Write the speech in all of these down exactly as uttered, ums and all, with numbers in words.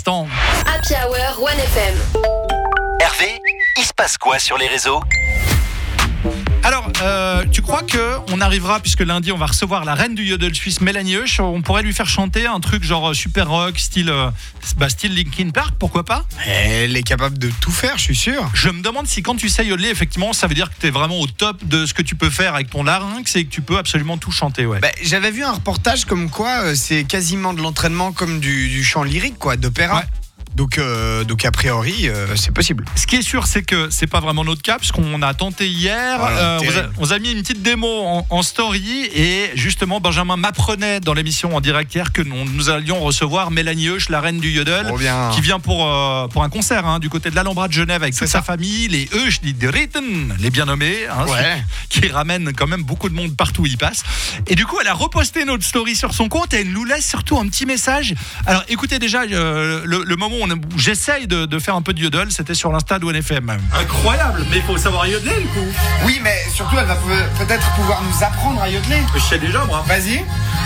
l'instant. Happy Hour One F M. Hervé, il se passe quoi sur les réseaux ? Alors, euh, tu crois qu'on arrivera, puisque lundi on va recevoir la reine du yodel suisse, Mélanie Husch, on pourrait lui faire chanter un truc genre super rock, style, euh, bah, style Linkin Park, pourquoi pas ? Elle est capable de tout faire, je suis sûr. Je me demande si quand tu sais yodeler, effectivement, ça veut dire que tu es vraiment au top de ce que tu peux faire avec ton larynx et que tu peux absolument tout chanter, ouais. Bah, j'avais vu un reportage comme quoi euh, c'est quasiment de l'entraînement comme du, du chant lyrique, quoi, d'opéra. Ouais. Donc, euh, donc a priori, euh, c'est possible. Ce qui est sûr, c'est que c'est pas vraiment notre cas, puisqu'on a tenté hier. Voilà, euh, on, a, terrible. on a mis une petite démo en, en story, et justement, Benjamin m'apprenait dans l'émission en direct hier que nous, nous allions recevoir Mélanie Husch, la reine du yodel, Trop bien. qui vient pour, euh, pour un concert hein, du côté de l'Alhambra de Genève avec C'est toute ça. sa famille, les Husch, les Dritten, les bien nommés, hein, Ouais. ceux qui ramènent quand même beaucoup de monde partout où ils passent. Et du coup, elle a reposté notre story sur son compte et elle nous laisse surtout un petit message. Alors, écoutez déjà, euh, le, le moment où, on, où j'essaye de, de faire un peu de yodel, c'était sur l'Insta de One F M. Incroyable, mais il faut savoir yodeler du coup. Oui, mais surtout, elle va peut- peut-être pouvoir nous apprendre à yodeler. Je sais déjà, moi. Vas-y.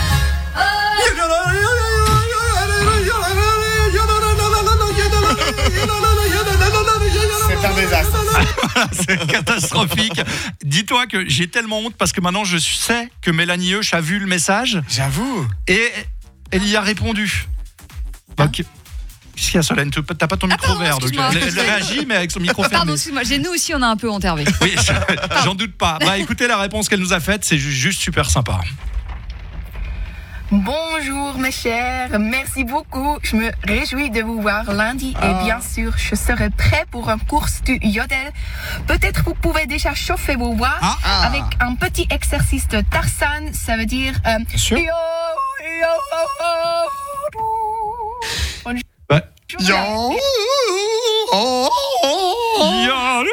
C'est un désastre. Voilà, c'est catastrophique. Dis-toi que j'ai tellement honte parce que maintenant je sais que Mélanie Husch a vu le message J'avoue. et elle y a répondu. Ok. Qu'est-ce qu'il y a, Solène ? T'as pas ton Ah, micro pardon, vert, donc excuse-moi. elle, elle réagit mais avec son micro fermé. Pardon, excuse-moi, j'ai nous aussi on a un peu honte, Hervé. Oui, j'en doute pas. Bah écoutez la réponse qu'elle nous a faite, c'est ju- juste super sympa. Bonjour mes chers, merci beaucoup. Je me réjouis de vous voir lundi et bien sûr je serai prêt pour un cours du yodel. Peut-être vous pouvez déjà chauffer vos voix Ah, ah. avec un petit exercice de Tarzan, ça veut dire euh, Bien sûr. yo, yo, yo, Bonjour. Bah, Yo. Oh, oh, oh.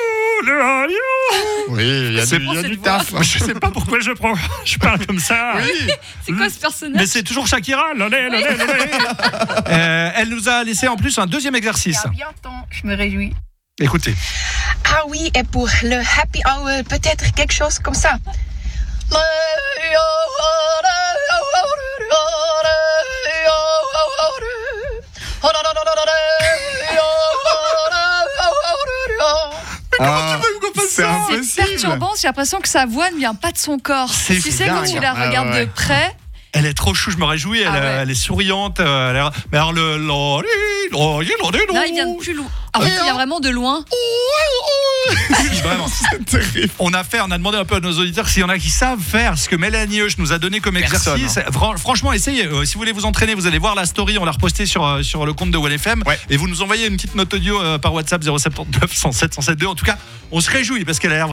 Oui, il y a C'est du, bon, il y a cette du voix. taf. je sais pas pourquoi je prends, je parle comme ça. Oui. C'est quoi ce personnage? Mais c'est toujours Shakira. Lolé, lolé, lolé. Euh, elle nous a laissé en plus un deuxième Et exercice. à bientôt, je me réjouis. Écoutez. Ah oui, et pour le happy hour, peut-être quelque chose comme ça. Ah, c'est C'est impossible. perturbant, j'ai l'impression que sa voix ne vient pas de son corps. C'est Tu sais, quand dingue. tu la Ah, regardes ouais. de près, Elle est trop chou, je me réjouis, elle, Ah ouais. elle est souriante. euh, Elle est... Mais alors le... là il vient de plus loin. En fait, il vient vraiment de loin. Vraiment. C'est terrible. On a fait, on a demandé un peu à nos auditeurs s'il y en a qui savent faire ce que Mélanie Husch nous a donné comme Personne, exercice. Fran- franchement, essayez. Euh, si vous voulez vous entraîner, vous allez voir la story. On l'a repostée sur, euh, sur le compte de One F M. Ouais. Et vous nous envoyez une petite note audio euh, par WhatsApp zéro sept neuf cent sept cent sept deux. En tout cas, on se réjouit parce qu'elle a l'air